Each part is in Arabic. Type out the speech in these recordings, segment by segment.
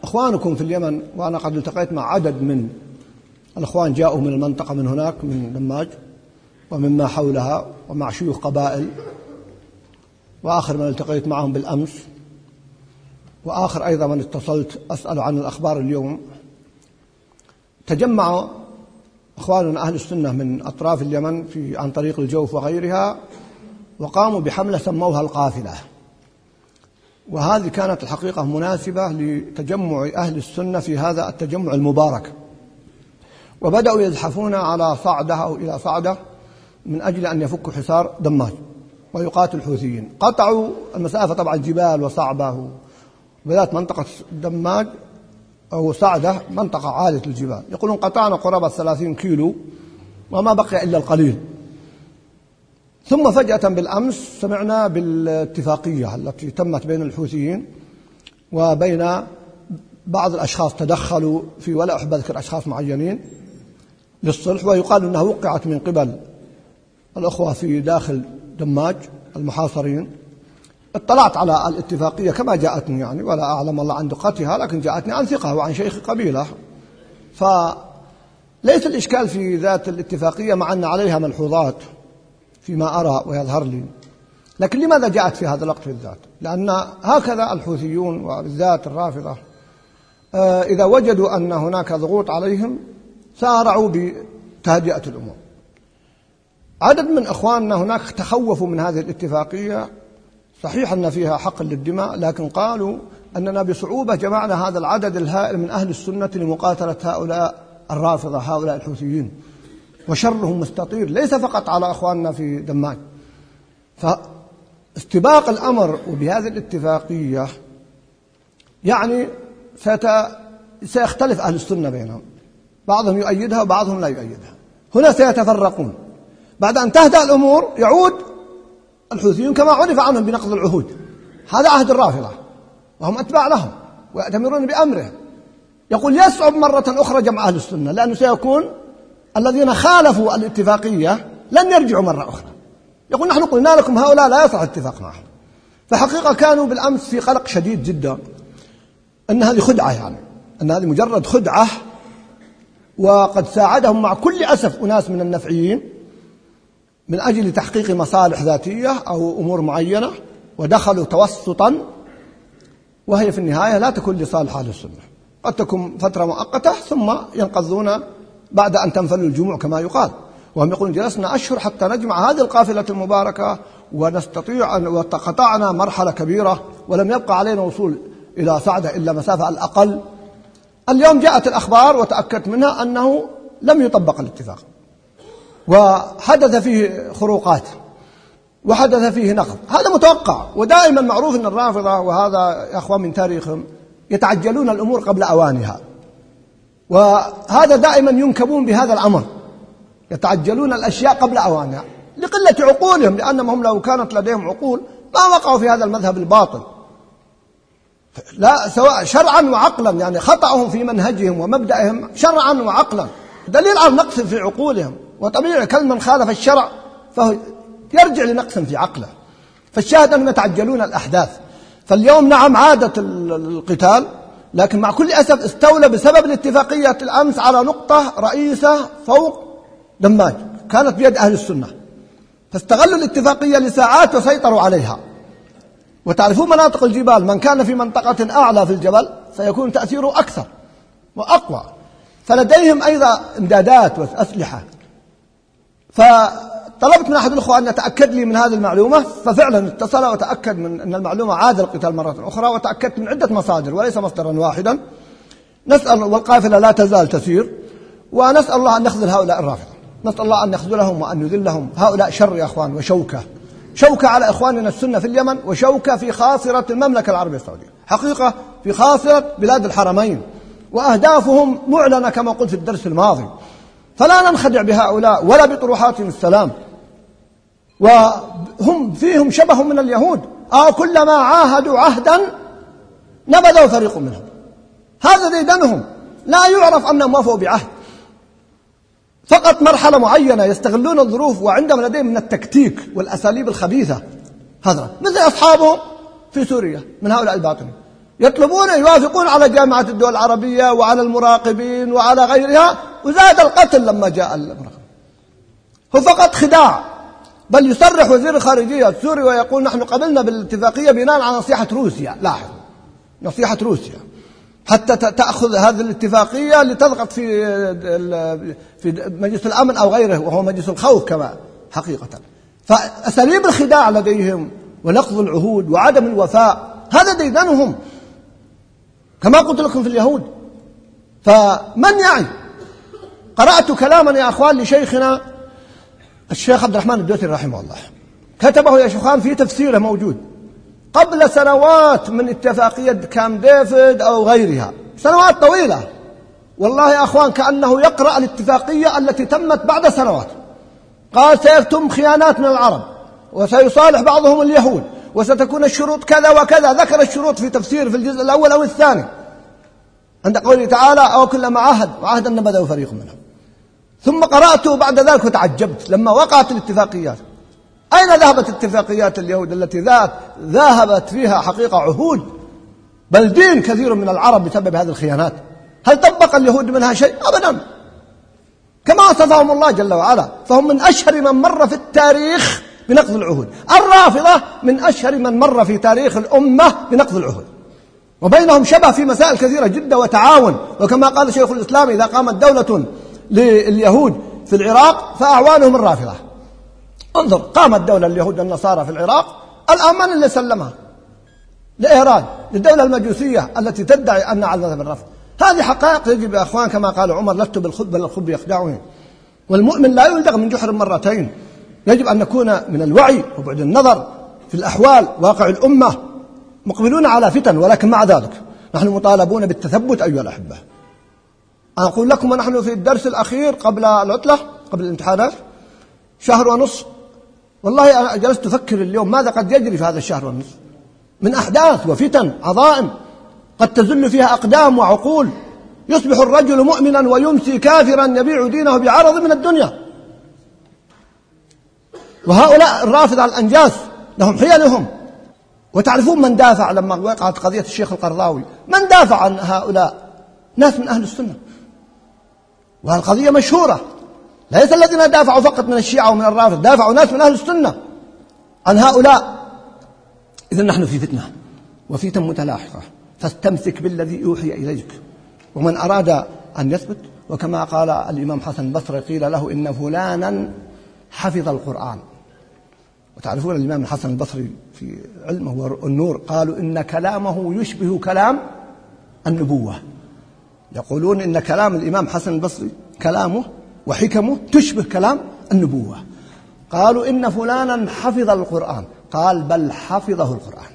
إخوانكم في اليمن، وأنا قد التقيت مع عدد من الإخوان جاءوا من المنطقة من هناك من دماج ومما حولها، ومع شيوخ قبائل، وآخر من التقيت معهم بالأمس، وآخر أيضا من اتصلت أسأل عن الأخبار اليوم. تجمع إخواننا أهل السنة من أطراف اليمن عن طريق الجوف وغيرها، وقاموا بحملة سموها القافلة، وهذه كانت الحقيقة مناسبة لتجمع أهل السنة في هذا التجمع المبارك، وبدأوا يزحفون على صعدة أو إلى صعدة من أجل أن يفكوا حصار دماج ويقاتلوا الحوثيين. قطعوا المسافة، طبعا جبال وصعبة، وبدأت منطقة دماج أو صعدة منطقة عالية الجبال، يقولون قطعنا قرابة 30 كيلو وما بقي إلا القليل. ثم فجأة بالأمس سمعنا بالاتفاقية التي تمت بين الحوثيين وبين بعض الأشخاص تدخلوا في، ولا أحب أذكر أشخاص معينين، للصلح، ويقال أنها وقعت من قبل الأخوة في داخل دماج المحاصرين. اطلعت على الاتفاقية كما جاءتني يعني، ولا أعلم الله عن دقتها، لكن جاءتني عن ثقة وعن شيخ قبيلة، فليس الإشكال في ذات الاتفاقية مع أن عليها ملحوظات فيما أرى ويظهر لي. لكن لماذا جاءت في هذا الوقت بالذات؟ لأن هكذا الحوثيون وبالذات الرافضة إذا وجدوا أن هناك ضغوط عليهم سارعوا بتهدئة الأمور. عدد من إخواننا هناك تخوفوا من هذه الاتفاقية، صحيح أن فيها حقن للدماء، لكن قالوا أننا بصعوبة جمعنا هذا العدد الهائل من أهل السنة لمقاتلة هؤلاء الرافضة، هؤلاء الحوثيين، وشرهم مستطير ليس فقط على أخواننا في دماج. فاستباق الأمر وبهذه الاتفاقية يعني سيختلف أهل السنة بينهم، بعضهم يؤيدها وبعضهم لا يؤيدها. هنا سيتفرقون. بعد أن تهدأ الأمور يعود الحوثيون كما عرف عنهم بنقض العهود، هذا عهد الرافضة وهم أتباع لهم ويأتمرون بأمره. يقول يصعب مرة أخرى جمع أهل السنة، لأنه سيكون الذين خالفوا الاتفاقية لن يرجعوا مرة أخرى. يقول نحن قلنا لكم هؤلاء لا يصح الاتفاق معهم. فحقيقة كانوا بالأمس في قلق شديد جدا أن هذه خدعة، يعني أن هذه مجرد خدعة، وقد ساعدهم مع كل أسف أناس من النفعيين من أجل تحقيق مصالح ذاتية أو أمور معينة، ودخلوا توسطا، وهي في النهاية لا تكون لصالح أهل السنة، قد تكون فترة مؤقتة ثم ينقضون بعد أن تنفل الجموع كما يقال. وهم يقولون جلسنا أشهر حتى نجمع هذه القافلة المباركة ونستطيع وقطعنا مرحلة كبيرة ولم يبقى علينا وصول إلى صعدة إلا مسافة الأقل. اليوم جاءت الأخبار وتأكدت منها أنه لم يطبق الاتفاق، وحدث فيه خروقات وحدث فيه نقض. هذا متوقع، ودائما معروف أن الرافضة، وهذا يا أخوان من تاريخهم، يتعجلون الأمور قبل أوانها، وهذا دائما ينكبون بهذا الأمر، يتعجلون الأشياء قبل أوانها لقلة عقولهم، لأنهم لو كانت لديهم عقول ما وقعوا في هذا المذهب الباطل، لا سواء شرعا وعقلا، يعني خطأهم في منهجهم ومبدأهم شرعا وعقلا دليل على نقص في عقولهم. وطبيعي كل من خالف الشرع فهو يرجع لنقص في عقله. فالشاهد أنهم يتعجلون الأحداث. فاليوم نعم عادة القتال، لكن مع كل أسف استولى بسبب الاتفاقية الأمس على نقطة رئيسة فوق دماج كانت بيد أهل السنة، فاستغلوا الاتفاقية لساعات وسيطروا عليها. وتعرفون مناطق الجبال، من كان في منطقة أعلى في الجبل سيكون تأثيره أكثر وأقوى، فلديهم أيضا إمدادات وأسلحة. فطلبت من أحد الأخوة أن يتأكد لي من هذه المعلومة، ففعلا اتصل وتأكد من أن المعلومة عاد القتال مرة أخرى، وتأكدت من عدة مصادر وليس مصدرا واحدا. نسأل، والقافلة لا تزال تسير، ونسأل الله أن يخذل هؤلاء الرافضة، نسأل الله أن يخذلهم وأن يذلهم. هؤلاء شر يا أخوان، وشوكة، شوكة على إخواننا السنة في اليمن، وشوكة في خاصرة المملكة العربية السعودية، حقيقة في خاصرة بلاد الحرمين، وأهدافهم معلنة كما قلت في الدرس الماضي. فلا ننخدع بهؤلاء ولا بطروحاتهم السلام، وهم فيهم شبه من اليهود، كلما عاهدوا عهدا نبذوا فريق منهم. هذا ديدنهم، لا يعرف أنهم وفوا بعهد، فقط مرحلة معينة يستغلون الظروف، وعندهم لديهم من التكتيك والأساليب الخبيثة. هذا مثل أصحابهم في سوريا من هؤلاء الباطنين، يطلبون يوافقون على جامعة الدول العربية وعلى المراقبين وعلى غيرها، وزاد القتل لما جاء الأمر. هو فقط خداع. بل يصرح وزير الخارجية السوري ويقول نحن قبلنا بالاتفاقية بناء على نصيحة روسيا. لاحظ، نصيحة روسيا حتى تأخذ هذه الاتفاقية لتضغط في مجلس الأمن أو غيره، وهو مجلس الخوف كما حقيقة. فأساليب الخداع لديهم ونقض العهود وعدم الوفاء هذا ديدنهم كما قلت لكم في اليهود. فمن يعي؟ قرأت كلاما يا أخوان لشيخنا الشيخ عبد الرحمن الدوسري رحمه الله، كتبه يا شيخان في تفسيره موجود قبل سنوات من اتفاقية كامب ديفيد أو غيرها، سنوات طويلة والله يا أخوان، كأنه يقرأ الاتفاقية التي تمت بعد سنوات. قال سيتم خيانات من العرب وسيصالح بعضهم اليهود وستكون الشروط كذا وكذا، ذكر الشروط في تفسير في الجزء الأول أو الثاني عند قوله تعالى أو كلما عاهد وعهدا نبذه فريق منهم. ثم قرأته بعد ذلك وتعجبت لما وقعت الاتفاقيات. أين ذهبت اتفاقيات اليهود التي ذهبت فيها حقيقة عهود بل دين كثير من العرب بسبب هذه الخيانات؟ هل طبق اليهود منها شيء؟ أبدا، كما وصفهم الله جل وعلا. فهم من أشهر من مر في التاريخ بنقض العهود. الرافضة من أشهر من مر في تاريخ الأمة بنقض العهود، وبينهم شبه في مسائل كثيرة جدا وتعاون. وكما قال شيخ الإسلام إذا قامت دولة لليهود في العراق فأعوانهم الرافضة. انظر، قامت دولة اليهود النصارى في العراق، الآن من اللي سلمها؟ لإيران، للدولة المجوسية التي تدعي أن على مذهب الرفض. هذه حقائق يجب يا أخوان كما قال عمر لست بالخب بل الخب يخدعني. والمؤمن لا يلدغ من جحر مرتين. يجب أن نكون من الوعي وبعد النظر في الأحوال واقع الأمة، مقبلون على فتن، ولكن مع ذلك نحن مطالبون بالتثبت أيها الأحبة. أنا أقول لكم ونحن في الدرس الأخير قبل العطلة قبل الامتحانات شهر ونصف، والله أنا جلست أفكر اليوم ماذا قد يجري في هذا الشهر ونصف من أحداث وفتن عظائم قد تزل فيها أقدام وعقول. يصبح الرجل مؤمنا ويمسي كافرا يبيع دينه بعرض من الدنيا. وهؤلاء الرافضة الأنجاس لهم حيلهم. وتعرفون من دافع لما وقعت قضية الشيخ القرضاوي؟ من دافع عن هؤلاء؟ ناس من أهل السنة، والقضية مشهورة. ليس الذين دافعوا فقط من الشيعة ومن الرافض، دافعوا ناس من أهل السنة عن هؤلاء. إذن نحن في فتنة وفتن متلاحقة، فاستمسك بالذي يوحي إليك. ومن أراد أن يثبت، وكما قال الإمام حسن البصري قيل له إن فلانا حفظ القرآن. وتعرفون الإمام الحسن البصري في علمه والنور قالوا إن كلامه يشبه كلام النبوة. يقولون إن كلام الإمام حسن البصري كلامه وحكمه تشبه كلام النبوة. قالوا إن فلانا حفظ القرآن، قال بل حفظه القرآن.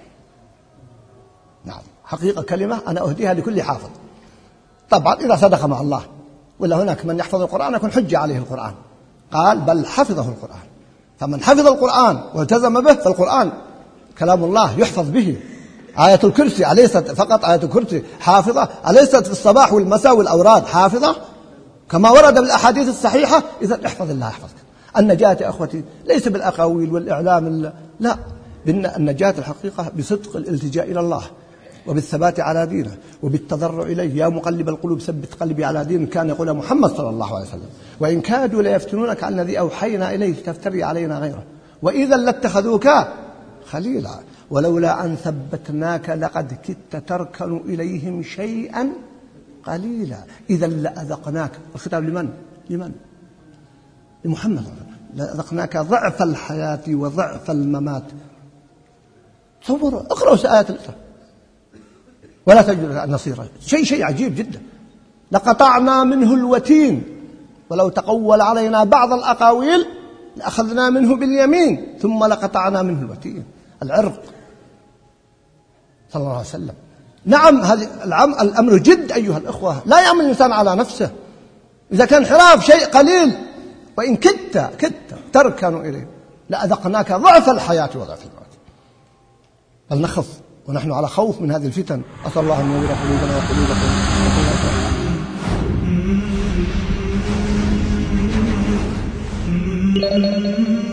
نعم، حقيقة كلمة أنا أهديها لكل حافظ، طبعا إذا صدق مع الله، ولا هناك من يحفظ القرآن يكون حجة عليه القرآن. قال بل حفظه القرآن، فمن حفظ القرآن والتزم به فالقرآن كلام الله يحفظ به. آية الكرسي أليست فقط آية الكرسي حافظة؟ أليست في الصباح والمساء والأوراد حافظة كما ورد بالأحاديث الصحيحة؟ إذا احفظ الله يحفظك. النجاة يا أخوتي ليس بالأقاويل والإعلام، لا، النجاة الحقيقة بصدق الالتجاء إلى الله وبالثبات على دينه وبالتضرع إليه. يا مقلب القلوب ثبت قلبي على دين كان يقول محمد صلى الله عليه وسلم. وإن كادوا ليفتنونك عن الذي أوحينا إليك تفتري علينا غيره وإذا لاتخذوك خليلا ولولا أن ثبتناك لقد كدت تركن إليهم شيئا قليلا إذا لأذقناك. الخطاب لمن؟ لمحمد. لأذقناك ضعف الحياة وضعف الممات. تصوروا، اقرأوا آيات الإسراء ولا تجد نصيرا. شيء عجيب جدا. لقطعنا منه الوتين ولو تقول علينا بعض الأقاويل لأخذنا منه باليمين ثم لقطعنا منه الوتين. العرق صلى الله عليه وسلم. نعم، هذا الأمر جد أيها الأخوة، لا يعمل الإنسان على نفسه. إذا كان حراف شيء قليل وإن كدت تركن إليه لأذقناك ضعف الحياة وضعف الموت. فلنخف ونحن على خوف من هذه الفتن. أسأل الله أن ينور قلوبنا وقلوبكم.